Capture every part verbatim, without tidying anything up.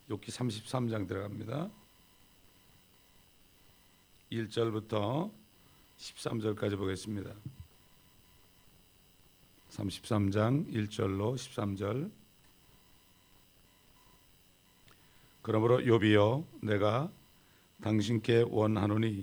욥기 삼십삼 장 들어갑니다. 일 절부터 십삼 절까지 보겠습니다. 삼십삼 장 일 절로 십삼 절. 그러므로 욥이여, 내가 당신께 원하노니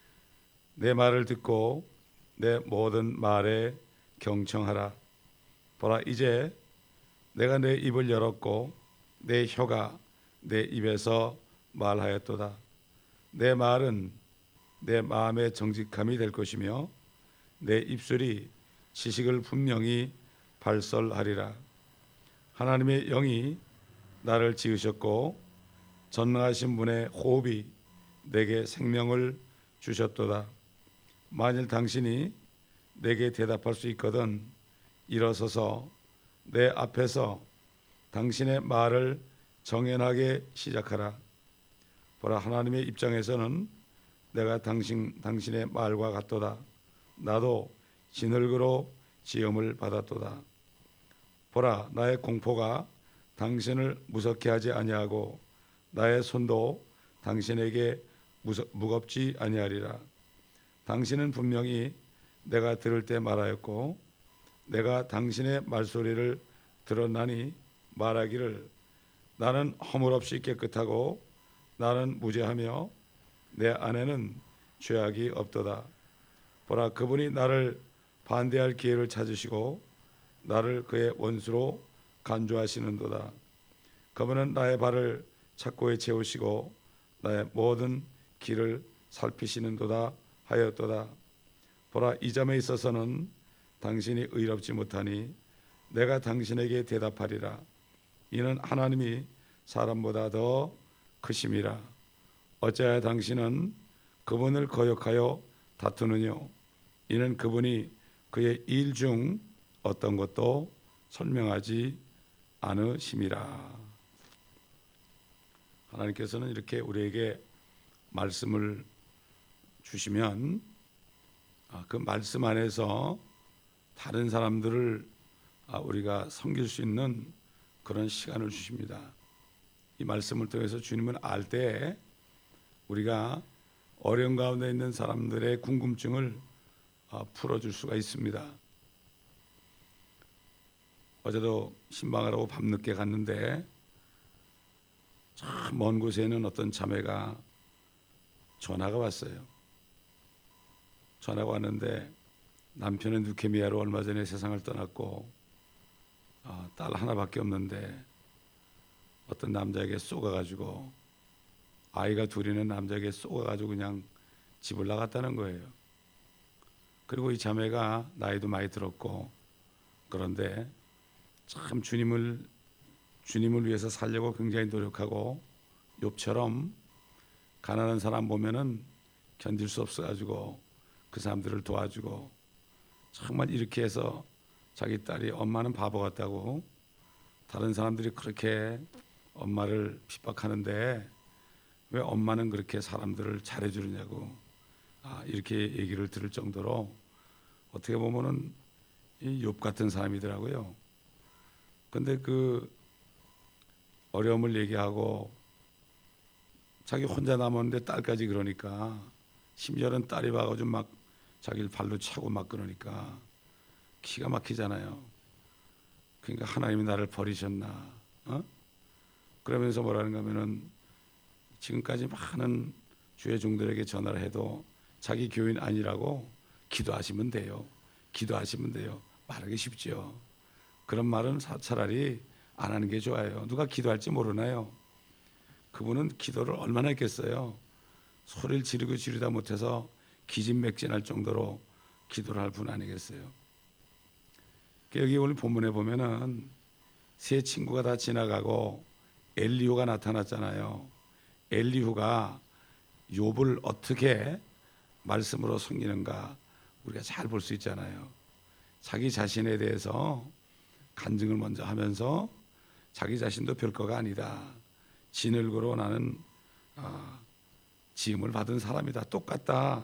내 말을 듣고 내 모든 말에 경청하라. 보라, 이제 내가 내 입을 열었고 내 혀가 내 입에서 말하였도다. 내 말은 내 마음의 정직함이 될 것이며 내 입술이 지식을 분명히 발설하리라. 하나님의 영이 나를 지으셨고 전능하신 분의 호흡이 내게 생명을 주셨도다. 만일 당신이 내게 대답할 수 있거든 일어서서 내 앞에서 당신의 말을 정연하게 시작하라. 보라, 하나님의 입장에서는 내가 당신, 당신의 말과 같도다. 나도 진흙으로 지음을 받았도다. 보라, 나의 공포가 당신을 무섭게 하지 아니하고 나의 손도 당신에게 무서, 무겁지 아니하리라. 당신은 분명히 내가 들을 때 말하였고 내가 당신의 말소리를 들었나니 말하기를 나는 허물없이 깨끗하고 나는 무죄하며 내 안에는 죄악이 없도다. 보라, 그분이 나를 반대할 기회를 찾으시고 나를 그의 원수로 간주하시는도다. 그분은 나의 발을 착고에 채우시고 나의 모든 길을 살피시는도다 하였도다. 보라, 이 점에 있어서는 당신이 의롭지 못하니 내가 당신에게 대답하리라. 이는 하나님이 사람보다 더 크심이라. 어찌하여 당신은 그분을 거역하여 다투느뇨? 이는 그분이 그의 일 중 어떤 것도 설명하지 않으심이라. 하나님께서는 이렇게 우리에게 말씀을 주시면 그 말씀 안에서 다른 사람들을 우리가 섬길 수 있는 그런 시간을 주십니다. 이 말씀을 통해서 주님을 알 때 우리가 어려운 가운데 있는 사람들의 궁금증을 풀어줄 수가 있습니다. 어제도 신방하라고 밤늦게 갔는데 참 먼 곳에 있는 어떤 자매가 전화가 왔어요. 전화가 왔는데 남편은 루케미아로 얼마 전에 세상을 떠났고 어, 딸 하나밖에 없는데 어떤 남자에게 쏘가가지고 아이가 둘 있는 남자에게 쏘가가지고 그냥 집을 나갔다는 거예요. 그리고 이 자매가 나이도 많이 들었고 그런데 참 주님을 주님을 위해서 살려고 굉장히 노력하고 욥처럼 가난한 사람 보면은 견딜 수 없어가지고 그 사람들을 도와주고 정말 이렇게 해서 자기 딸이 엄마는 바보 같다고 다른 사람들이 그렇게 엄마를 핍박하는데 왜 엄마는 그렇게 사람들을 잘해주느냐고 아, 이렇게 얘기를 들을 정도로 어떻게 보면은 이 욥 같은 사람이더라고요. 근데 그 어려움을 얘기하고 자기 혼자 남았는데 딸까지 그러니까 심지어는 딸이 와가지고 막 자기를 발로 차고 막 그러니까 기가 막히잖아요. 그러니까 하나님이 나를 버리셨나? 어? 그러면서 뭐라는가 하면은 지금까지 많은 주의 종들에게 전화를 해도 자기 교인 아니라고 기도하시면 돼요. 기도하시면 돼요. 말하기 쉽죠. 그런 말은 차라리 안 하는 게 좋아요. 누가 기도할지 모르나요? 그분은 기도를 얼마나 했겠어요. 소리를 지르고 지르다 못해서 기진맥진할 정도로 기도를 할 분 아니겠어요. 여기 오늘 본문에 보면은 세 친구가 다 지나가고 엘리후가 나타났잖아요. 엘리후가 욥을 어떻게 말씀으로 섬기는가 우리가 잘 볼 수 있잖아요. 자기 자신에 대해서 간증을 먼저 하면서 자기 자신도 별거가 아니다. 진흙으로 나는 아, 지음을 받은 사람이다. 똑같다.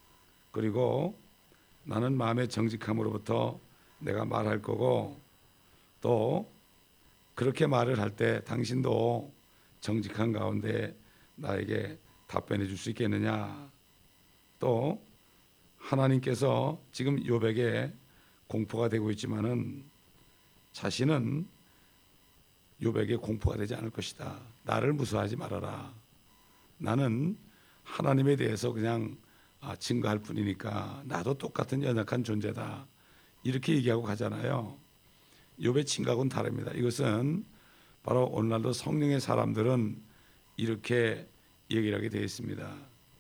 그리고 나는 마음의 정직함으로부터 내가 말할 거고 또 그렇게 말을 할 때 당신도 정직한 가운데 나에게 답변해 줄 수 있겠느냐. 또 하나님께서 지금 욥에게 공포가 되고 있지만은 자신은 욥에게 공포가 되지 않을 것이다. 나를 무서워하지 말아라. 나는 하나님에 대해서 그냥 증거할 뿐이니까 나도 똑같은 연약한 존재다. 이렇게 얘기하고 가잖아요. 욥의 친각은 다릅니다. 이것은 바로 오늘날도 성령의 사람들은 이렇게 얘기를 하게 되어 있습니다.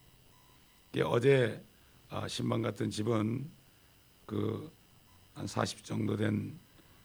어제 신방 같은 집은 그 한 사십 정도 된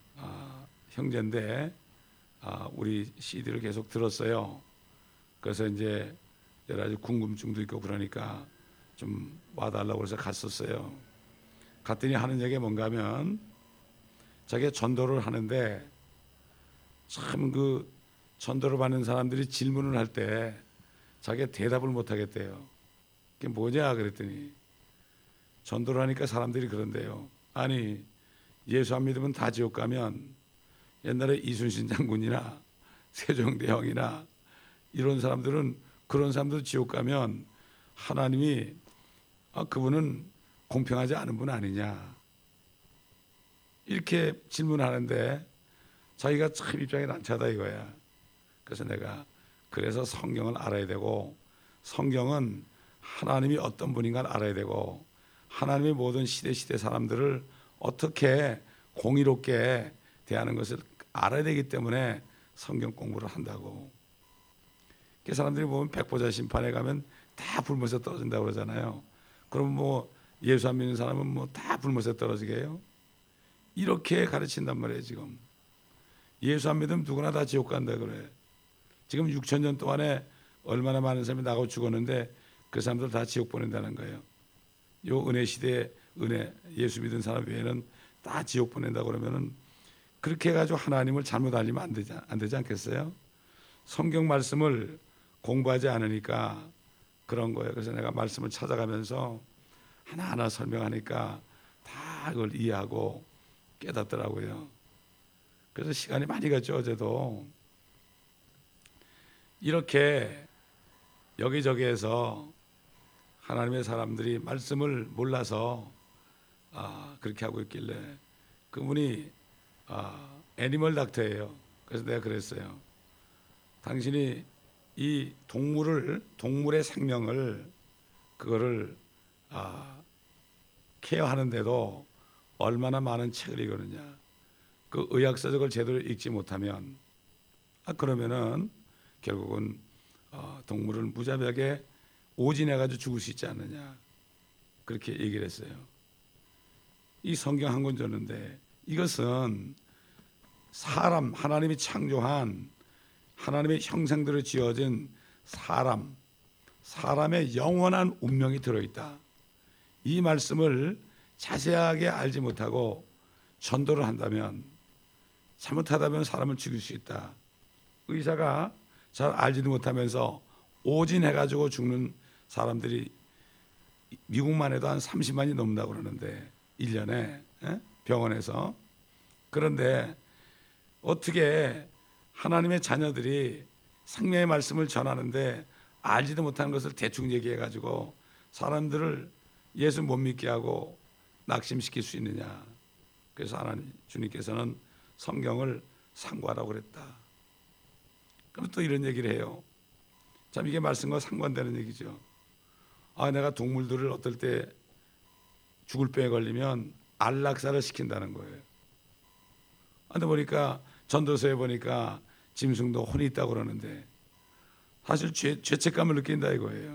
형제인데 우리 씨디를 계속 들었어요. 그래서 이제 여러 가지 궁금증도 있고 그러니까 좀 와달라고 해서 갔었어요. 갔더니 하는 얘기가 뭔가 하면 자기가 전도를 하는데 참 그 전도를 받는 사람들이 질문을 할 때 자기가 대답을 못 하겠대요. 그게 뭐냐 그랬더니 전도를 하니까 사람들이 그런데요. 아니 예수 안 믿으면 다 지옥 가면 옛날에 이순신 장군이나 세종대왕이나 이런 사람들은 그런 사람들 지옥 가면 하나님이 아, 그분은 공평하지 않은 분 아니냐 이렇게 질문하는데 자기가 참 입장이 난처하다 이거야. 그래서 내가 그래서 성경을 알아야 되고 성경은 하나님이 어떤 분인가를 알아야 되고 하나님의 모든 시대 시대 사람들을 어떻게 공의롭게 대하는 것을 알아야 되기 때문에 성경 공부를 한다고. 그 사람들이 보면 백보자 심판에 가면 다 불못에 떨어진다고 그러잖아요. 그럼 뭐 예수 안 믿는 사람은 뭐 다 불못에 떨어지게 해요? 이렇게 가르친단 말이에요. 지금 예수 안 믿으면 누구나 다 지옥 간다 그래. 지금 육천 년 동안에 얼마나 많은 사람이 나가고 죽었는데 그 사람들 다 지옥 보낸다는 거예요. 요 은혜 시대에 은혜 예수 믿은 사람 외에는 다 지옥 보낸다 그러면은 그렇게 해가지고 하나님을 잘못 알리면 안 되지, 안 되지 않겠어요? 성경 말씀을 공부하지 않으니까 그런 거예요. 그래서 내가 말씀을 찾아가면서 하나하나 설명하니까 다 그걸 이해하고 깨닫더라고요. 그래서 시간이 많이 갔죠. 어제도 이렇게 여기저기에서 하나님의 사람들이 말씀을 몰라서 아, 그렇게 하고 있길래 그분이 아, 애니멀 닥터예요. 그래서 내가 그랬어요. 당신이 이 동물을 동물의 생명을 그거를 아, 케어하는데도 얼마나 많은 책을 읽었느냐. 그 의학서적을 제대로 읽지 못하면 아, 그러면은 결국은 어, 동물을 무자비하게 오진해가지고 죽을 수 있지 않느냐. 그렇게 얘기를 했어요. 이 성경 한 권 줬는데 이것은 사람 하나님이 창조한 하나님의 형상대로 지어진 사람 사람의 영원한 운명이 들어있다. 이 말씀을 자세하게 알지 못하고 전도를 한다면 잘못하다면 사람을 죽일 수 있다. 의사가 잘 알지도 못하면서 오진해가지고 죽는 사람들이 미국만 해도 한 삼십만이 넘는다고 그러는데 일 년에 병원에서. 그런데 어떻게 하나님의 자녀들이 생명의 말씀을 전하는데 알지도 못하는 것을 대충 얘기해가지고 사람들을 예수 못 믿게 하고 낙심시킬 수 있느냐. 그래서 하나님 주님께서는 성경을 상고하라고 그랬다. 그럼 또 이런 얘기를 해요. 참 이게 말씀과 상관되는 얘기죠. 아, 내가 동물들을 어떨 때 죽을 병에 걸리면 안락사를 시킨다는 거예요. 근데 보니까 전도서에 보니까 짐승도 혼이 있다고 그러는데 사실 죄, 죄책감을 느낀다 이거예요.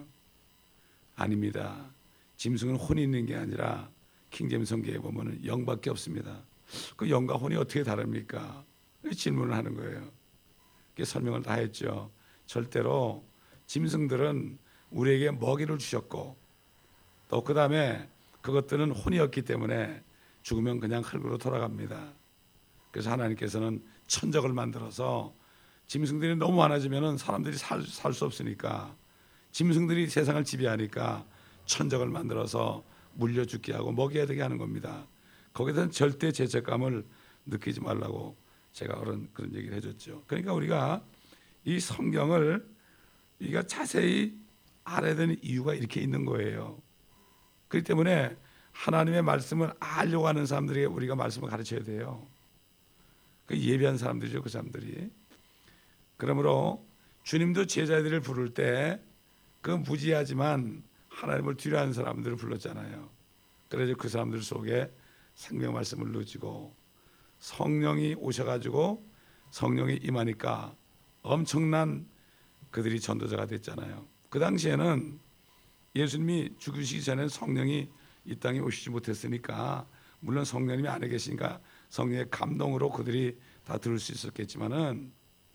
아닙니다. 짐승은 혼이 있는 게 아니라 킹제임스 성경에 보면은 영밖에 없습니다. 그 영과 혼이 어떻게 다릅니까? 질문을 하는 거예요. 그게 설명을 다 했죠. 절대로 짐승들은 우리에게 먹이를 주셨고 또 그 다음에 그것들은 혼이었기 때문에 죽으면 그냥 흙으로 돌아갑니다. 그래서 하나님께서는 천적을 만들어서 짐승들이 너무 많아지면 사람들이 살 수 없으니까 짐승들이 세상을 지배하니까 천적을 만들어서 물려 죽게 하고 먹여야 되게 하는 겁니다. 거기에 대한 절대 죄책감을 느끼지 말라고 제가 그런, 그런 얘기를 해줬죠. 그러니까 우리가 이 성경을 우리가 자세히 알아야 되는 이유가 이렇게 있는 거예요. 그렇기 때문에 하나님의 말씀을 알려고 하는 사람들에게 우리가 말씀을 가르쳐야 돼요. 그 예비한 사람들이죠, 그 사람들이. 그러므로 주님도 제자들을 부를 때 그 무지하지만 하나님을 두려워하는 사람들을 불렀잖아요. 그래서 그 사람들 속에 생명 말씀을 누지고 성령이 오셔가지고 성령이 임하니까 엄청난 그들이 전도자가 됐잖아요. 그 당시에는 예수님이 죽으시기 전에 성령이 이 땅에 오시지 못했으니까 물론 성령님이 안에 계시니까 성령의 감동으로 그들이 다 들을 수 있었겠지만은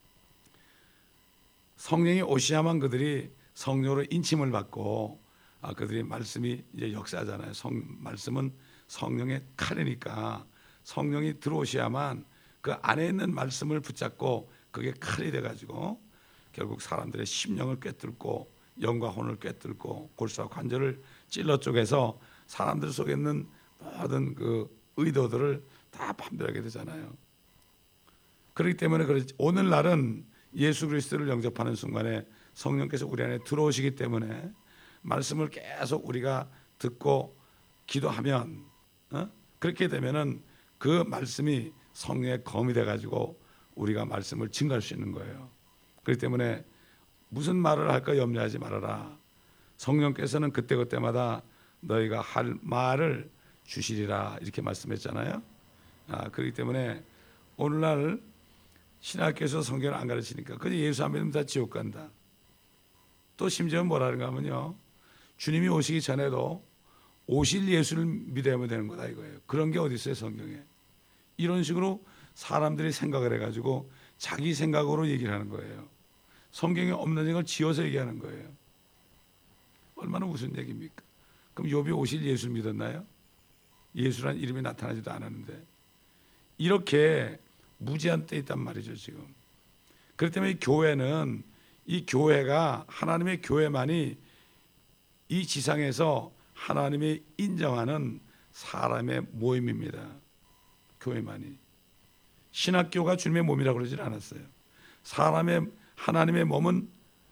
성령이 오셔야만 그들이 성령으로 인침을 받고 아, 그들이 말씀이 이제 역사잖아요. 성, 말씀은 성령의 칼이니까 성령이 들어오셔야만 그 안에 있는 말씀을 붙잡고 그게 칼이 돼가지고 결국 사람들의 심령을 꿰뚫고 영과 혼을 꿰뚫고 골수와 관절을 찔러 쪼개서 사람들 속에 있는 모든 그 의도들을 다 판별하게 되잖아요. 그렇기 때문에 그렇지 오늘날은 예수 그리스도를 영접하는 순간에 성령께서 우리 안에 들어오시기 때문에 말씀을 계속 우리가 듣고 기도하면 어? 그렇게 되면은 그 말씀이 성령의 검이 돼가지고 우리가 말씀을 증거할 수 있는 거예요. 그렇기 때문에 무슨 말을 할까 염려하지 말아라. 성령께서는 그때그때마다 너희가 할 말을 주시리라 이렇게 말씀했잖아요. 아, 그렇기 때문에 오늘날 신학교에서 성경을 안 가르치니까 그저 예수 안 믿으면 다 지옥 간다. 또 심지어 뭐라는가 하면요, 주님이 오시기 전에도 오실 예수를 믿어야만 되는 거다 이거예요. 그런 게 어디 있어요 성경에. 이런 식으로 사람들이 생각을 해가지고 자기 생각으로 얘기를 하는 거예요. 성경에 없는 걸 지어서 얘기하는 거예요. 얼마나 무슨 얘기입니까? 그럼 욥이 오실 예수를 믿었나요? 예수란 이름이 나타나지도 않았는데. 이렇게 무지한 때 있단 말이죠 지금. 그렇기 때문에 이 교회는 이 교회가 하나님의 교회만이 이 지상에서 하나님이 인정하는 사람의 모임입니다. 교회만이. 신학교가 주님의 몸이라고 그러질 않았어요. 사람의 하나님의 몸은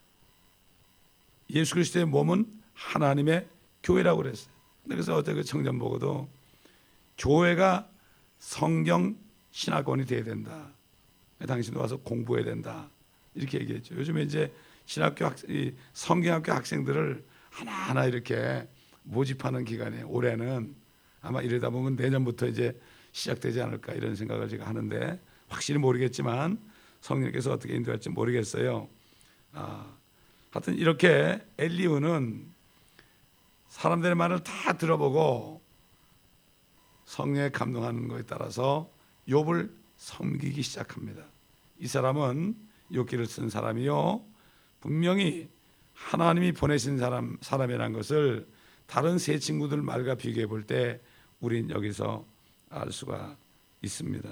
예수 그리스도의 몸은 하나님의 교회라고 그랬어요. 그래서 어제 그 청년 보고도 교회가 성경 신학원이 돼야 된다. 당신도 와서 공부해야 된다. 이렇게 얘기했죠. 요즘에 이제 신학교 학, 성경학교 학생들을 하나하나 이렇게 모집하는 기간에 올해는 아마 이러다 보면 내년부터 이제 시작되지 않을까 이런 생각을 제가 하는데 확실히 모르겠지만 성령께서 어떻게 인도할지 모르겠어요. 아, 하여튼 이렇게 엘리후는 사람들의 말을 다 들어보고 성령에 감동하는 것에 따라서 욥을 섬기기 시작합니다. 이 사람은 욥기를 쓴 사람이요 분명히 하나님이 보내신 사람, 사람이라는 것을 다른 세 친구들 말과 비교해 볼 때 우린 여기서 알 수가 있습니다.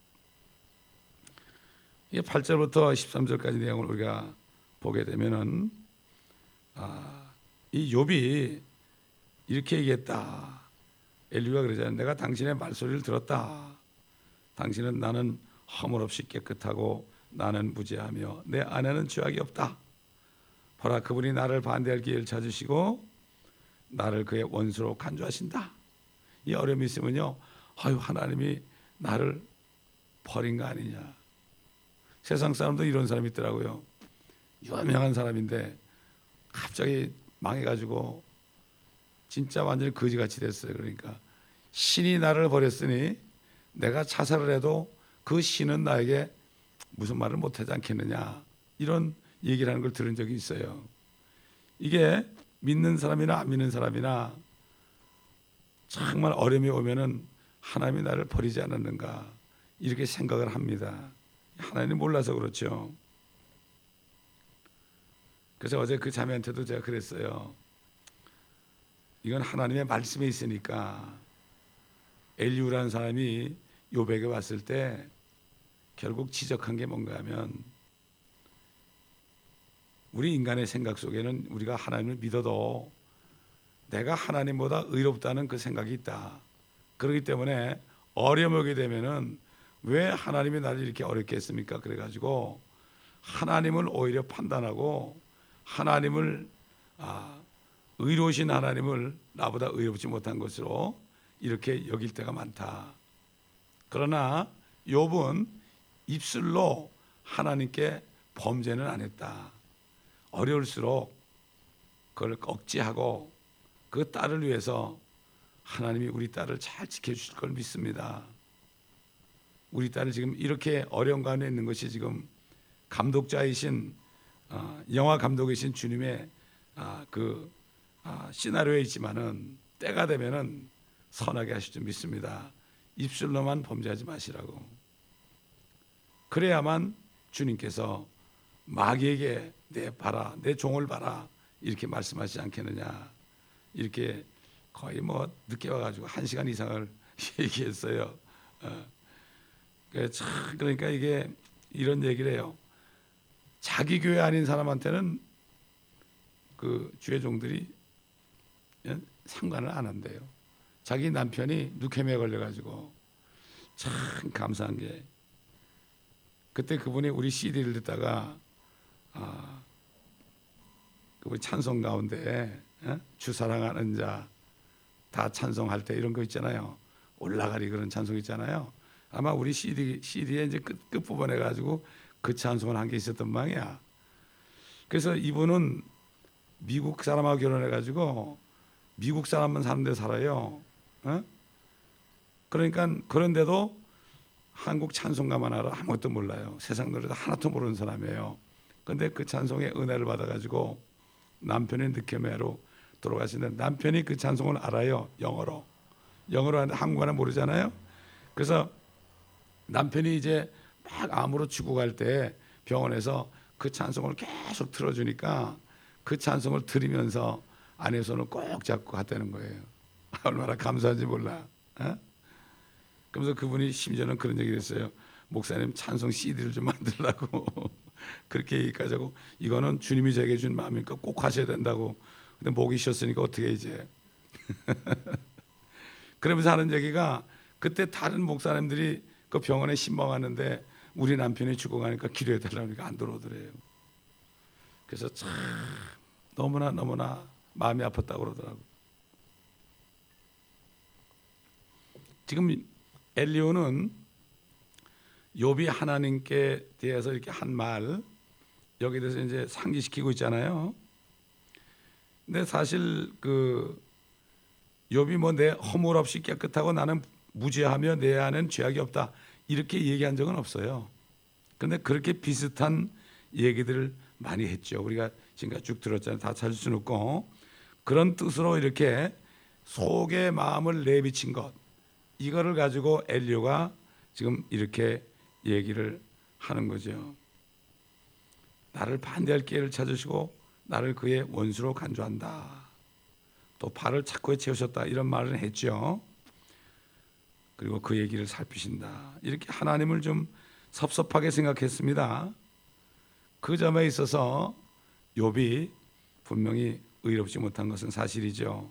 이게 팔 절부터 십삼 절까지 내용을 우리가 보게 되면은 아, 이 욥이 이렇게 얘기했다. 엘리후가 그러잖아요. 내가 당신의 말소리를 들었다. 당신은 나는 허물 없이 깨끗하고 나는 무죄하며 내 안에는 죄악이 없다. 보라 그분이 나를 반대할 기회를 찾으시고 나를 그의 원수로 간주하신다. 이 어려움이 있으면요, 아유 하나님이 나를 버린 거 아니냐. 세상 사람도 이런 사람이 있더라고요. 유명한 사람인데 갑자기 망해가지고 진짜 완전히 거지같이 됐어요. 그러니까 신이 나를 버렸으니 내가 자살을 해도 그 신은 나에게 무슨 말을 못하지 않겠느냐, 이런 얘기를 하는 걸 들은 적이 있어요. 이게 믿는 사람이나 안 믿는 사람이나 정말 어려움이 오면은 하나님이 나를 버리지 않았는가 이렇게 생각을 합니다. 하나님 몰라서 그렇죠. 그래서 어제 그 자매한테도 제가 그랬어요. 이건 하나님의 말씀에 있으니까. 엘리후라는 사람이 욥에게 왔을 때 결국 지적한 게 뭔가 하면 우리 인간의 생각 속에는 우리가 하나님을 믿어도 내가 하나님보다 의롭다는 그 생각이 있다. 그렇기 때문에 어려움이 오게 되면은 왜 하나님이 나를 이렇게 어렵게 했습니까? 그래가지고 하나님을 오히려 판단하고 하나님을 아, 의로우신 하나님을 나보다 의롭지 못한 것으로 이렇게 여길 때가 많다. 그러나 욥은 입술로 하나님께 범죄는 안 했다. 어려울수록 그걸 억제하고 그 딸을 위해서 하나님이 우리 딸을 잘 지켜주실 걸 믿습니다. 우리 딸을 지금 이렇게 어려운 가운데 있는 것이 지금 감독자이신 어, 영화 감독이신 주님의 아, 그 아, 시나리오에 있지만은 때가 되면은 선하게 하실 줄 믿습니다. 입술로만 범죄하지 마시라고. 그래야만 주님께서 마귀에게 내 봐라, 내 종을 봐라 이렇게 말씀하시지 않겠느냐. 이렇게 거의 뭐 늦게 와가지고 한 시간 이상을 얘기했어요. 어. 그러니까 이게 이런 얘기를 해요. 자기 교회 아닌 사람한테는 그 주의 종들이 상관을 안 한대요. 자기 남편이 루케미아에 걸려가지고 참 감사한 게 그때 그분이 우리 씨디를 듣다가 아, 우리 찬송 가운데 어? 주 사랑하는 자 다 찬송할 때 이런 거 있잖아요. 올라가리 그런 찬송 있잖아요. 아마 우리 씨디 씨디에 이제 끝 끝부분에 가지고 그 찬송을 한 게 있었던 모양이야. 그래서 이분은 미국 사람하고 결혼해가지고 미국 사람만 사는 데 살아요. 어? 그러니까 그런데도 한국 찬송가만 알아. 아무것도 몰라요. 세상 노래도 하나도 모르는 사람이에요. 그런데 그 찬송의 은혜를 받아가지고 남편이 느케미아로 돌아가시는데 남편이 그 찬송을 알아요. 영어로. 영어로 하는데 한국어는 모르잖아요. 그래서 남편이 이제 막 암으로 죽어갈 때 병원에서 그 찬송을 계속 틀어주니까 그 찬송을 들으면서 아내 손을 꼭 잡고 갔다는 거예요. 얼마나 감사한지 몰라. 어? 그러면서 그분이 심지어는 그런 얘기를 했어요. 목사님 찬송 씨디를 좀 만들라고 그렇게 얘기까지 하고 이거는 주님이 제게 준 마음이니까 꼭 하셔야 된다고. 근데 목이 쉬었으니까 어떻게 이제 그러면서 하는 얘기가 그때 다른 목사님들이 그 병원에 신방하는데 우리 남편이 죽어가니까 기도해 달라고 하니까 안 들어오더래요. 그래서 참 너무나 너무나 마음이 아팠다고 그러더라고. 지금 엘리야는 욥이 하나님께 대해서 이렇게 한 말 여기에 대해서 이제 상기시키고 있잖아요. 근데 사실 그 욥이 뭐 내 허물 없이 깨끗하고 나는 무죄하며 내 안엔 죄악이 없다 이렇게 얘기한 적은 없어요. 그런데 그렇게 비슷한 얘기들을 많이 했죠. 우리가 지금까지 쭉 들었잖아요. 다 찾을 수는 없고 그런 뜻으로 이렇게 속의 마음을 내비친 것 이거를 가지고 엘리야가 지금 이렇게 얘기를 하는 거죠. 나를 반대할 기회를 찾으시고 나를 그의 원수로 간주한다. 또 발을 착고에 채우셨다 이런 말을 했죠. 그리고 그 얘기를 살피신다. 이렇게 하나님을 좀 섭섭하게 생각했습니다. 그 점에 있어서 욥이 분명히 의롭지 못한 것은 사실이죠.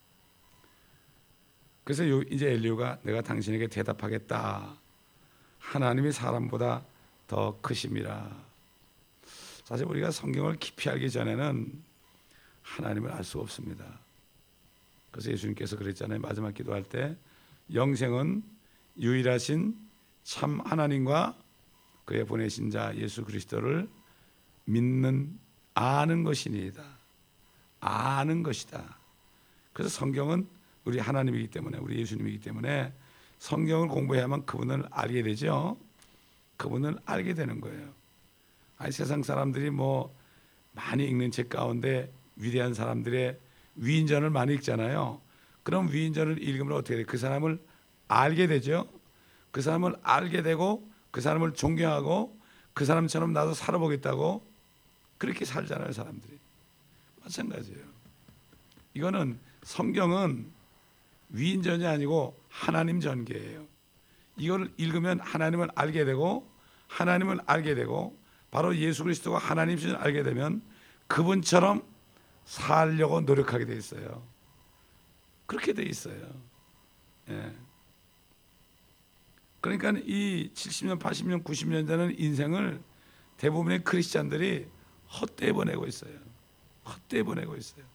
그래서 이제 엘리야가 내가 당신에게 대답하겠다. 하나님이 사람보다 더 크심이라. 사실 우리가 성경을 깊이 알기 전에는 하나님을 알 수 없습니다. 그래서 예수님께서 그랬잖아요. 마지막 기도할 때 영생은 유일하신 참 하나님과 그의 보내신 자 예수 그리스도를 믿는 아는 것이니이다. 아는 것이다. 그래서 성경은 우리 하나님이기 때문에 우리 예수님이기 때문에 성경을 공부해야만 그분을 알게 되죠. 그분을 알게 되는 거예요. 아니 세상 사람들이 뭐 많이 읽는 책 가운데 위대한 사람들의 위인전을 많이 읽잖아요. 그럼 위인전을 읽으면 어떻게 돼요? 그 사람을 알게 되죠. 그 사람을 알게 되고 그 사람을 존경하고 그 사람처럼 나도 살아보겠다고 그렇게 살잖아요. 사람들이. 마찬가지예요. 이거는 성경은 위인전이 아니고 하나님 전개예요. 이걸 읽으면 하나님을 알게 되고 하나님을 알게 되고 바로 예수 그리스도가 하나님이신 알게 되면 그분처럼 살려고 노력하게 돼 있어요. 그렇게 돼 있어요. 예. 그러니까 이 칠십 년, 팔십 년, 구십 년 되는 인생을 대부분의 크리스찬들이 헛되이 보내고 있어요. 헛되이 보내고 있어요.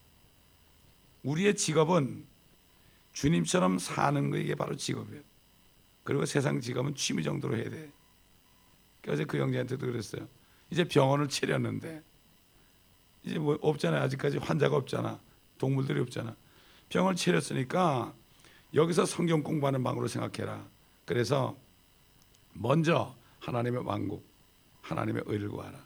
우리의 직업은 주님처럼 사는 거, 이게 바로 직업이에요. 그리고 세상 직업은 취미 정도로 해야 돼. 어제 그 형제한테도 그랬어요. 이제 병원을 차렸는데 이제 뭐 없잖아요. 아직까지 환자가 없잖아. 동물들이 없잖아. 병을 차렸으니까 여기서 성경 공부하는 방으로 생각해라. 그래서 먼저 하나님의 왕국, 하나님의 의를 구하라.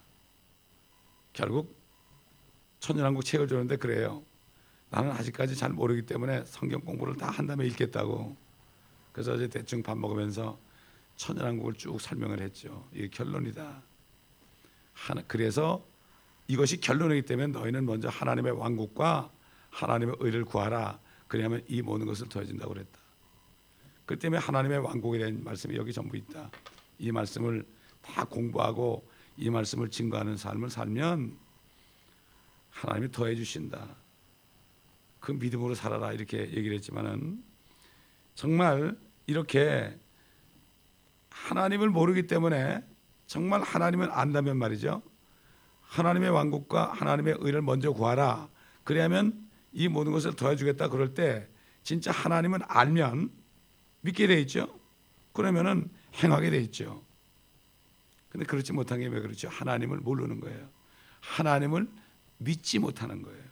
결국 천연왕국 책을 주는데 그래요. 나는 아직까지 잘 모르기 때문에 성경 공부를 다 한 다음에 읽겠다고. 그래서 어제 대충 밥 먹으면서 천연왕국을 쭉 설명을 했죠. 이게 결론이다. 하나, 그래서 이것이 결론이기 때문에 너희는 먼저 하나님의 왕국과 하나님의 의를 구하라. 그래야만 이 모든 것을 더해진다고 그랬다. 그 때문에 하나님의 왕국에 대한 말씀이 여기 전부 있다. 이 말씀을 다 공부하고 이 말씀을 증거하는 삶을 살면 하나님이 더해 주신다. 그 믿음으로 살아라 이렇게 얘기를 했지만은 정말 이렇게 하나님을 모르기 때문에 정말 하나님을 안다면 말이죠. 하나님의 왕국과 하나님의 의를 먼저 구하라. 그래야면 이 모든 것을 더해주겠다. 그럴 때 진짜 하나님을 알면 믿게 돼 있죠. 그러면은 행하게 돼 있죠. 근데 그렇지 못한 게 왜 그렇죠? 하나님을 모르는 거예요. 하나님을 믿지 못하는 거예요.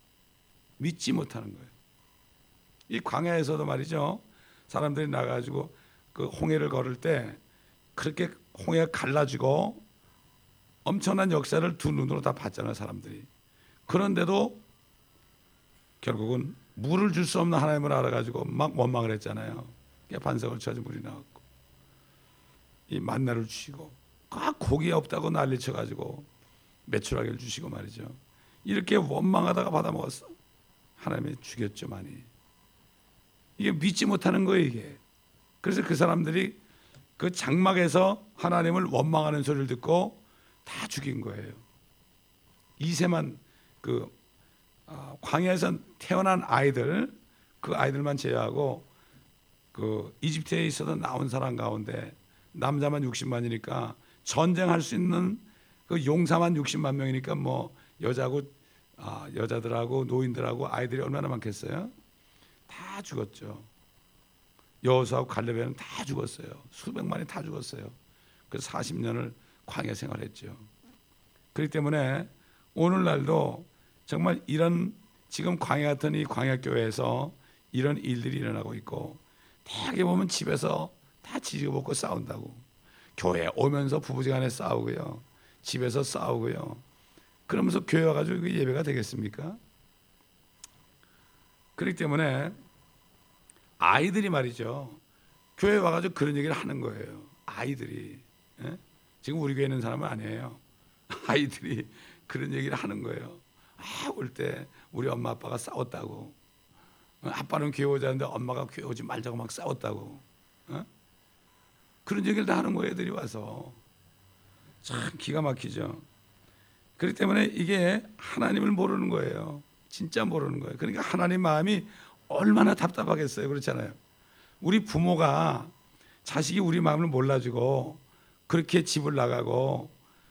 믿지 못하는 거예요. 이 광야에서도 말이죠. 사람들이 나가가지고 그 홍해를 걸을 때 그렇게 홍해가 갈라지고 엄청난 역사를 두 눈으로 다 봤잖아요, 사람들이. 그런데도 결국은 물을 줄 수 없는 하나님을 알아가지고 막 원망을 했잖아요. 반석을 쳐서 물이 나왔고, 이 만나를 주시고, 꽉 고기 없다고 난리쳐가지고 메추라기를 주시고 말이죠. 이렇게 원망하다가 받아먹었어. 하나님이 죽였죠, 많이. 이게 믿지 못하는 거예요, 이게. 그래서 그 사람들이 그 장막에서 하나님을 원망하는 소리를 듣고 다 죽인 거예요. 이세만 그 어, 광야에서 태어난 아이들, 그 아이들만 제외하고 그 이집트에 있어서 나온 사람 가운데 남자만 육십만이니까 전쟁할 수 있는 그 용사만 육십만 명이니까 뭐 여자고 아, 여자들하고 노인들하고 아이들이 얼마나 많겠어요? 다 죽었죠. 여호수아하고 갈렙에는 다 죽었어요. 수백만이 다 죽었어요. 그래서 사십 년을 광야 생활했죠. 그렇기 때문에 오늘날도 정말 이런 지금 광야 같은 이 광야교회에서 이런 일들이 일어나고 있고, 대개 보면 집에서 다 지지고 싸운다고. 교회 오면서 부부지간에 싸우고요, 집에서 싸우고요. 그러면서 교회 와가지고 그 예배가 되겠습니까? 그렇기 때문에 아이들이 말이죠, 교회 와가지고 그런 얘기를 하는 거예요. 아이들이. 예? 지금 우리 교회 있는 사람은 아니에요. 아이들이 그런 얘기를 하는 거예요. 아, 올 때 우리 엄마 아빠가 싸웠다고. 아빠는 교회 오자는데 엄마가 교회 오지 말자고 막 싸웠다고. 어? 그런 얘기를 다 하는 거예요, 애들이 와서. 참 기가 막히죠. 그렇기 때문에 이게 하나님을 모르는 거예요. 진짜 모르는 거예요. 그러니까 하나님 마음이 얼마나 답답하겠어요. 그렇잖아요. 우리 부모가 자식이 우리 마음을 몰라주고 그렇게 집을 나가고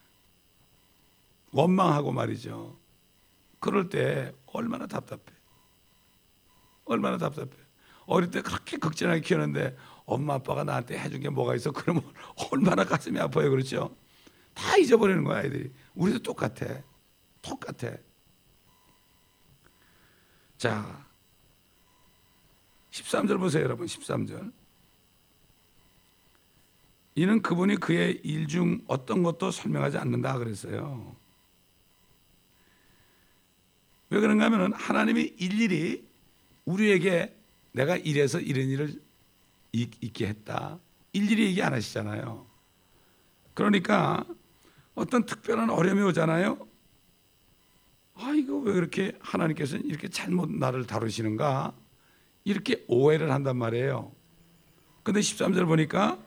원망하고 말이죠. 그럴 때 얼마나 답답해. 얼마나 답답해. 어릴 때 그렇게 극진하게 키웠는데 엄마 아빠가 나한테 해준 게 뭐가 있어? 그러면 얼마나 가슴이 아파요. 그렇죠? 다 잊어버리는 거야, 아이들이. 우리도 똑같아. 똑같아. 자, 십삼 절 보세요, 여러분. 십삼 절. 이는 그분이 그의 일 중 어떤 것도 설명하지 않는다 그랬어요. 왜 그런가 하면 하나님이 일일이 우리에게 내가 이래서 이런 일을 있게 했다, 일일이 얘기 안 하시잖아요. 그러니까 어떤 특별한 어려움이 오잖아요. 아, 이거 왜 그렇게 하나님께서는 이렇게 잘못 나를 다루시는가, 이렇게 오해를 한단 말이에요. 근데 십삼 절 보니까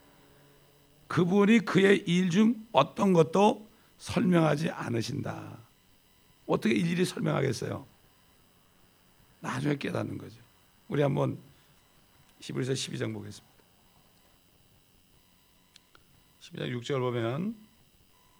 그분이 그의 일 중 어떤 것도 설명하지 않으신다. 어떻게 일일이 설명하겠어요? 나중에 깨닫는 거죠. 우리 한번 히브리서 십이 장 보겠습니다. 십이 장 육 절 보면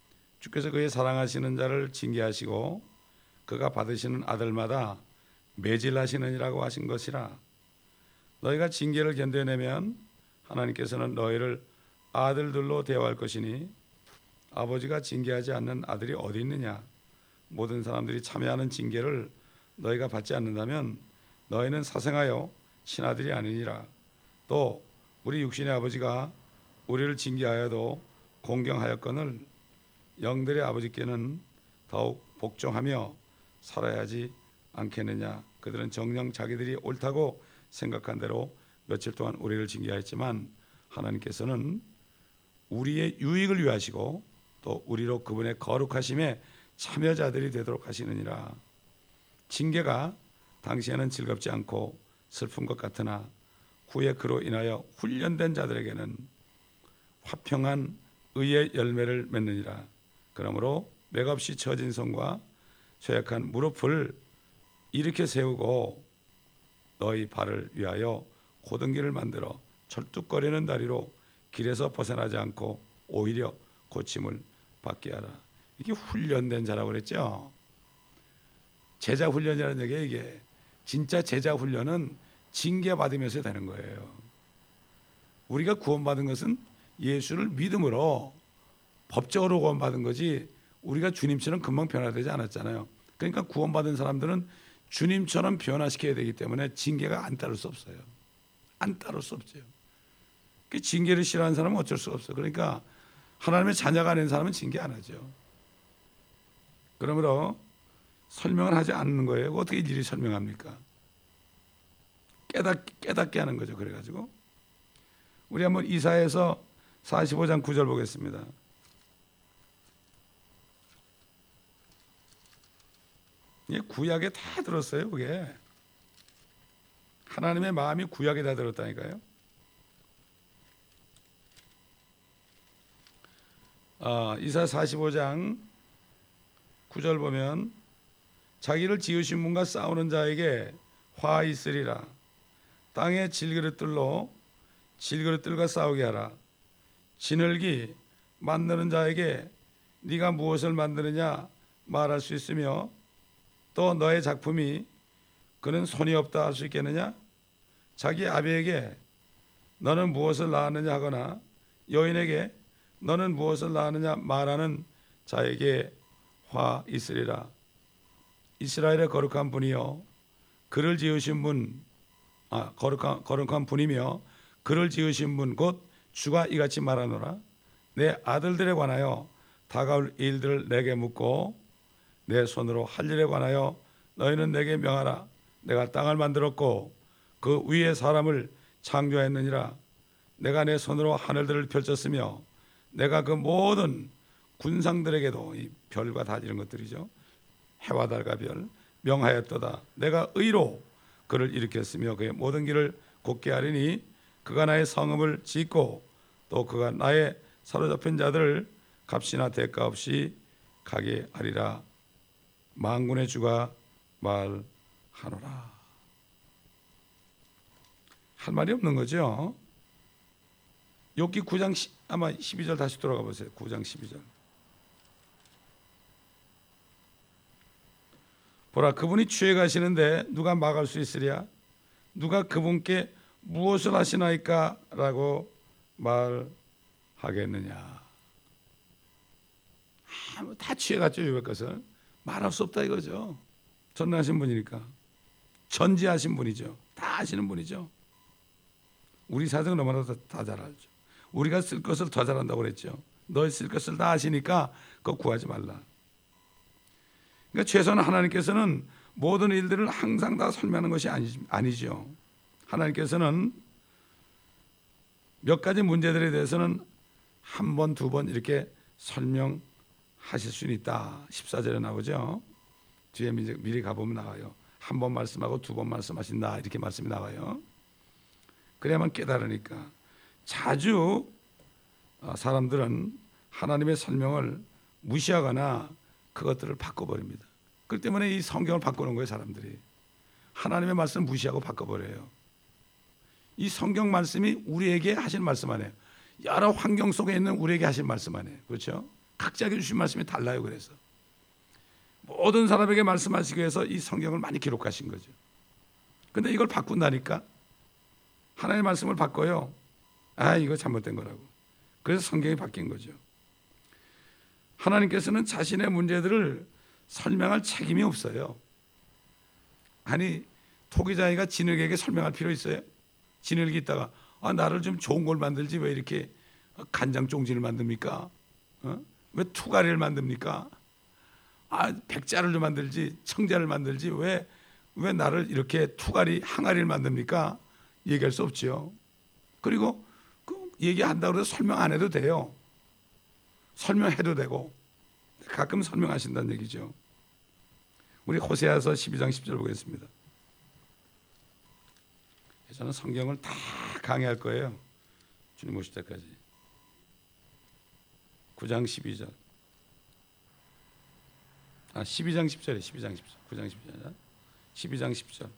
주께서 그의 사랑하시는 자를 징계하시고 그가 받으시는 아들마다 매질하시느니라고 하신 것이라. 너희가 징계를 견뎌내면 하나님께서는 너희를 아들들로 대우할 것이니 아버지가 징계하지 않는 아들이 어디 있느냐. 모든 사람들이 참여하는 징계를 너희가 받지 않는다면 너희는 사생하여 친아들이 아니니라. 또 우리 육신의 아버지가 우리를 징계하여도 공경하였거늘 영들의 아버지께는 더욱 복종하며 살아야지 않겠느냐. 그들은 정녕 자기들이 옳다고 생각한 대로 며칠 동안 우리를 징계하였지만 하나님께서는 우리의 유익을 위하시고 또 우리로 그분의 거룩하심에 참여자들이 되도록 하시느니라. 징계가 당시에는 즐겁지 않고 슬픈 것 같으나 후에 그로 인하여 훈련된 자들에게는 화평한 의의 열매를 맺느니라. 그러므로 맥없이 처진 손과 쇠약한 무릎을 일으켜 세우고 너희 발을 위하여 고등기를 만들어 철뚝거리는 다리로 길에서 벗어나지 않고 오히려 고침을 받게 하라. 이게 훈련된 자라고 그랬죠. 제자 훈련이라는 얘기예요. 이게 진짜 제자 훈련은 징계받으면서 되는 거예요. 우리가 구원받은 것은 예수를 믿음으로 법적으로 구원받은 거지 우리가 주님처럼 금방 변화되지 않았잖아요. 그러니까 구원받은 사람들은 주님처럼 변화시켜야 되기 때문에 징계가 안 따를 수 없어요. 안 따를 수 없어요. 그 징계를 싫어하는 사람은 어쩔 수가 없어요. 그러니까 하나님의 자녀가 아닌 사람은 징계 안 하죠. 그러므로 설명을 하지 않는 거예요. 어떻게 일일이 설명합니까? 깨닫, 깨닫게 하는 거죠. 그래가지고 우리 한번 이사야서 사십오 장 구 절 보겠습니다. 구약에 다 들었어요. 그게 하나님의 마음이 구약에 다 들었다니까요. 아, 이사야 사십오 장 구 절 보면 자기를 지으신 분과 싸우는 자에게 화 있으리라. 땅의 질그릇들로 질그릇들과 싸우게 하라. 진흙이 만드는 자에게 네가 무엇을 만드느냐 말할 수 있으며 또 너의 작품이 그는 손이 없다 할 수 있겠느냐. 자기 아비에게 너는 무엇을 낳았느냐 하거나 여인에게 너는 무엇을 낳았느냐 말하는 자에게 화 있으리라. 이스라엘의 거룩한 분이여 그를 지으신 분 아, 거룩한, 거룩한 분이며 그를 지으신 분 곧 주가 이같이 말하노라. 내 아들들에 관하여 다가올 일들을 내게 묻고 내 손으로 할 일에 관하여 너희는 내게 명하라. 내가 땅을 만들었고 그 위에 사람을 창조했느니라. 내가 내 손으로 하늘들을 펼쳤으며 내가 그 모든 군상들에게도 이 별과 다 이런 것들이죠. 해와 달과 별 명하였도다. 내가 의로 그를 일으켰으며 그의 모든 길을 곧게 하리니 그가 나의 성읍을 짓고 또 그가 나의 사로잡힌 자들을 값이나 대가 없이 가게 하리라. 만군의 주가 말하노라. 할 말이 없는 거죠. 욥기 구 장 아마 십이 절 다시 돌아가 보세요. 구 장 십이 절. 보라 그분이 취해 가시는데 누가 막을 수 있으랴. 누가 그분께 무엇을 하시나이까 라고 말하겠느냐. 아무 다 취해갔죠. 욥의 것을 말할 수 없다 이거죠. 전능하신 분이니까. 전지하신 분이죠. 다 아시는 분이죠. 우리 사정은 너무나 다 잘 알죠. 우리가 쓸 것을 더 잘한다고 그랬죠. 너희 쓸 것을 다 아시니까 그거 구하지 말라. 그러니까 최소한 하나님께서는 모든 일들을 항상 다 설명하는 것이 아니, 아니죠. 하나님께서는 몇 가지 문제들에 대해서는 한 번, 두 번 이렇게 설명하실 수는 있다. 십사 절에 나오죠. 뒤에 미리 가보면 나와요. 한 번 말씀하고 두 번 말씀하신다. 이렇게 말씀이 나와요. 그래야만 깨달으니까. 자주 사람들은 하나님의 설명을 무시하거나 그것들을 바꿔버립니다. 그렇기 때문에 이 성경을 바꾸는 거예요. 사람들이 하나님의 말씀을 무시하고 바꿔버려요. 이 성경 말씀이 우리에게 하신 말씀 아니에요. 여러 환경 속에 있는 우리에게 하신 말씀 아니에요. 그렇죠? 각자에게 주신 말씀이 달라요. 그래서 모든 사람에게 말씀하시기 위해서 이 성경을 많이 기록하신 거죠. 근데 이걸 바꾼다니까, 하나님의 말씀을 바꿔요. 아, 이거 잘못된 거라고. 그래서 성경이 바뀐 거죠. 하나님께서는 자신의 문제들을 설명할 책임이 없어요. 아니, 토기장이가 진흙에게 설명할 필요 있어요? 진흙이 있다가 아, 나를 좀 좋은 걸 만들지 왜 이렇게 간장종지를 만듭니까? 어? 왜 투가리를 만듭니까? 아, 백자를 만들지 청자를 만들지 왜, 왜 나를 이렇게 투가리 항아리를 만듭니까? 얘기할 수 없지요. 그리고 그 얘기한다고 해서 설명 안 해도 돼요. 설명해도 되고 가끔 설명하신다는 얘기죠. 우리 호세아서 십이 장 십 절 보겠습니다. 저는 성경을 다 강의할 거예요. 주님 오실 때까지. 구 장 십이 절. 아, 십이 장 십 절에 십이 장 십 절. 구 장 십이 절. 십이 장 십 절.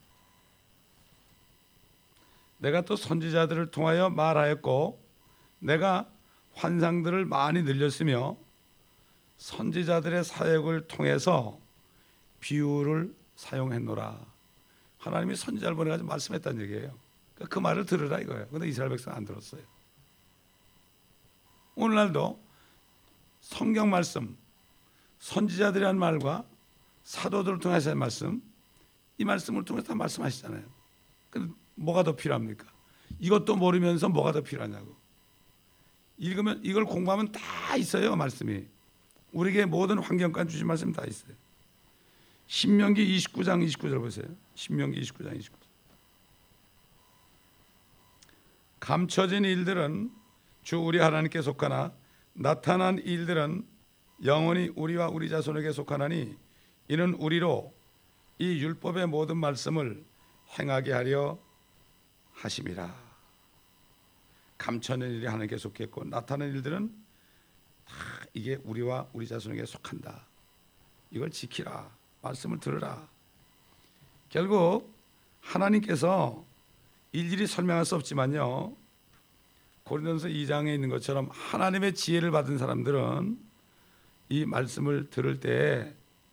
내가 또 선지자들을 통하여 말하였고 내가 환상들을 많이 늘렸으며 선지자들의 사역을 통해서 비유를 사용했노라. 하나님이 선지자를 보내가지고 말씀했다는 얘기예요. 그러니까 그 말을 들으라 이거예요. 그런데 이스라엘 백성은 안 들었어요. 오늘날도 성경 말씀, 선지자들이 한 말과 사도들을 통해서 한 말씀, 이 말씀을 통해서 다 말씀하시잖아요. 근데 뭐가 더 필요합니까? 이것도 모르면서 뭐가 더 필요하냐고. 읽으면, 이걸 공부하면 다 있어요. 말씀이 우리에게 모든 환경까지 주신 말씀 다 있어요. 신명기 이십구 장 이십구 절 보세요. 신명기 이십구 장 이십구 절. 감춰진 일들은 주 우리 하나님께 속하나 나타난 일들은 영원히 우리와 우리 자손에게 속하나니 이는 우리로 이 율법의 모든 말씀을 행하게 하려 하심이라. 감춰낸 일이 하나님께 속했고 나타난 일들은 다 이게 우리와 우리 자손에게 속한다. 이걸 지키라. 말씀을 들으라. 결국 하나님께서 일일이 설명할 수 없지만요, 고린도전서 이 장에 있는 것처럼 하나님의 지혜를 받은 사람들은 이 말씀을 들을 때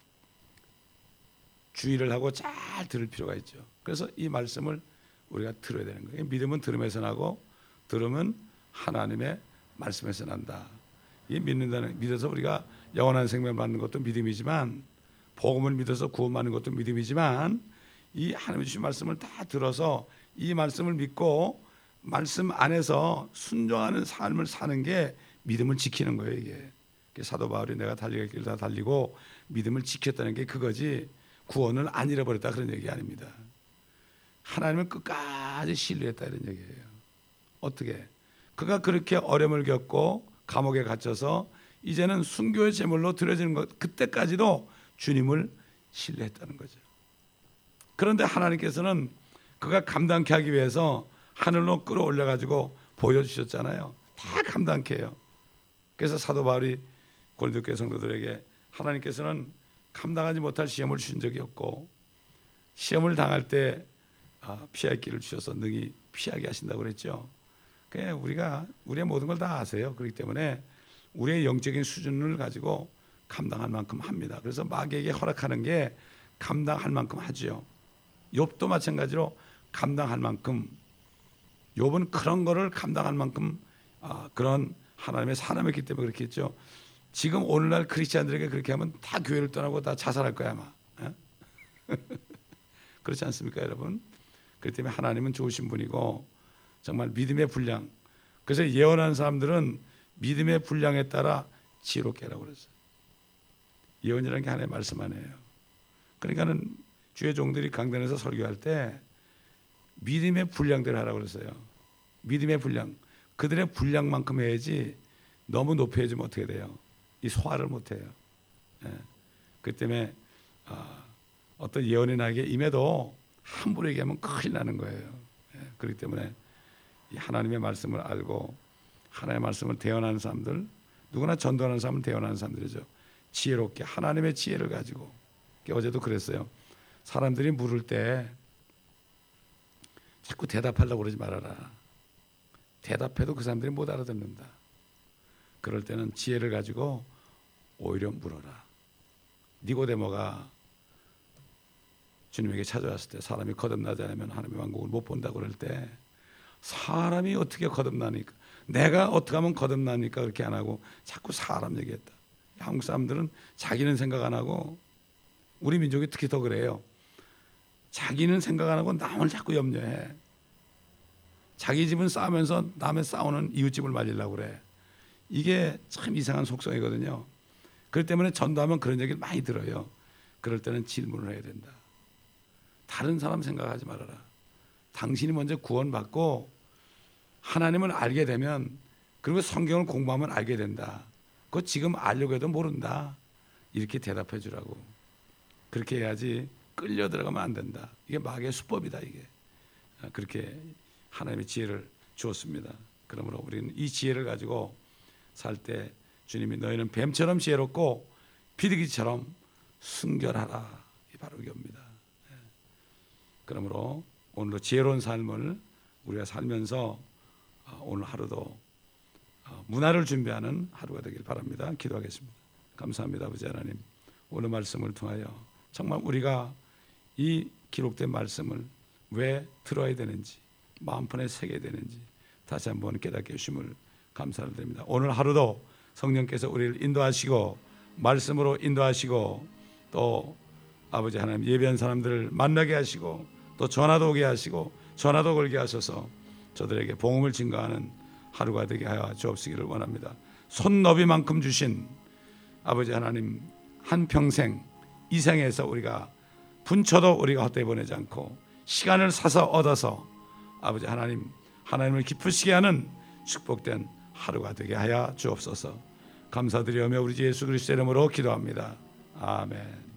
주의를 하고 잘 들을 필요가 있죠. 그래서 이 말씀을 우리가 들어야 되는 거예요. 믿음은 들음에서 나고 들음은 하나님의 말씀에서 난다. 이 믿는다는, 믿어서 우리가 영원한 생명을 받는 것도 믿음이지만, 복음을 믿어서 구원받는 것도 믿음이지만, 이 하나님의 주신 말씀을 다 들어서 이 말씀을 믿고 말씀 안에서 순종하는 삶을 사는 게 믿음을 지키는 거예요. 이게 사도 바울이 내가 달릴 길 다 달리고 믿음을 지켰다는 게 그거지 구원을 안 잃어버렸다 그런 얘기 아닙니다. 하나님을 끝까지 신뢰했다 이런 얘기예요. 어떻게? 그가 그렇게 어려움을 겪고 감옥에 갇혀서 이제는 순교의 제물로 드려지는 것, 그때까지도 주님을 신뢰했다는 거죠. 그런데 하나님께서는 그가 감당케 하기 위해서 하늘로 끌어올려 가지고 보여주셨잖아요. 다 감당케 해요. 그래서 사도 바울이 고린도 교회 성도들에게 하나님께서는 감당하지 못할 시험을 주신 적이 없고 시험을 당할 때 피할 길을 주셔서 능히 피하게 하신다고 그랬죠. 그냥 우리가 우리의 모든 걸 다 아세요. 그렇기 때문에 우리의 영적인 수준을 가지고 감당할 만큼 합니다. 그래서 마귀에게 허락하는 게 감당할 만큼 하죠. 욥도 마찬가지로 감당할 만큼, 욥은 그런 거를 감당할 만큼 아, 그런 하나님의 사람이었기 때문에 그렇게 했죠. 지금 오늘날 크리스찬들에게 그렇게 하면 다 교회를 떠나고 다 자살할 거야 아마. 그렇지 않습니까 여러분? 그렇기 때문에 하나님은 좋으신 분이고 정말 믿음의 분량, 그래서 예언하는 사람들은 믿음의 분량에 따라 지혜롭게 하라고 그랬어요. 예언이라는 게 하나님의 말씀 아니에요. 그러니까는 주의 종들이 강단에서 설교할 때 믿음의 분량대로 하라고 그랬어요. 믿음의 분량, 그들의 분량만큼 해야지 너무 높이 해주면 어떻게 돼요? 이 소화를 못해요. 예. 그렇기 때문에 어, 어떤 예언이 나에게 임해도 함부로 얘기하면 큰일 나는 거예요. 예. 그렇기 때문에 이 하나님의 말씀을 알고 하나님의 말씀을 대언하는 사람들, 누구나 전도하는 사람은 대언하는 사람들이죠. 지혜롭게 하나님의 지혜를 가지고. 어제도 그랬어요. 사람들이 물을 때 자꾸 대답하려고 그러지 말아라. 대답해도 그 사람들이 못 알아듣는다. 그럴 때는 지혜를 가지고 오히려 물어라. 니고데모가 주님에게 찾아왔을 때 사람이 거듭나지 않으면 하나님의 왕국을 못 본다고 그럴 때 사람이 어떻게 거듭나니까, 내가 어떻게 하면 거듭나니까 그렇게 안 하고 자꾸 사람 얘기했다. 한국 사람들은 자기는 생각 안 하고, 우리 민족이 특히 더 그래요. 자기는 생각 안 하고 남을 자꾸 염려해. 자기 집은 싸우면서 남의 싸우는 이웃집을 말리려고 그래. 이게 참 이상한 속성이거든요. 그렇기 때문에 전도하면 그런 얘기를 많이 들어요. 그럴 때는 질문을 해야 된다. 다른 사람 생각하지 말아라. 당신이 먼저 구원받고 하나님을 알게 되면, 그리고 성경을 공부하면 알게 된다. 그거 지금 알려고 해도 모른다. 이렇게 대답해 주라고. 그렇게 해야지 끌려 들어가면 안 된다. 이게 마귀의 수법이다. 이게 그렇게 하나님의 지혜를 주었습니다. 그러므로 우리는 이 지혜를 가지고 살 때 주님이 너희는 뱀처럼 지혜롭고 비둘기처럼 순결하라, 이 바로 이겁니다. 그러므로 오늘도 지혜로운 삶을 우리가 살면서 오늘 하루도 문화를 준비하는 하루가 되길 바랍니다. 기도하겠습니다. 감사합니다. 아버지 하나님, 오늘 말씀을 통하여 정말 우리가 이 기록된 말씀을 왜 들어야 되는지, 마음판에 새겨야 되는지 다시 한번 깨닫게 해주심을 감사를 드립니다. 오늘 하루도 성령께서 우리를 인도하시고 말씀으로 인도하시고, 또 아버지 하나님 예배한 사람들을 만나게 하시고, 또 전화도 오게 하시고 전화도 걸게 하셔서 저들에게 복음을 증거하는 하루가 되게 하여 주옵시기를 원합니다. 손너비만큼 주신 아버지 하나님, 한평생 이 생에서 우리가 분초도 우리가 헛되이 보내지 않고 시간을 사서 얻어서 아버지 하나님, 하나님을 기쁘시게 하는 축복된 하루가 되게 하여 주옵소서. 감사드리며 우리 주 예수 그리스도의 이름으로 기도합니다. 아멘.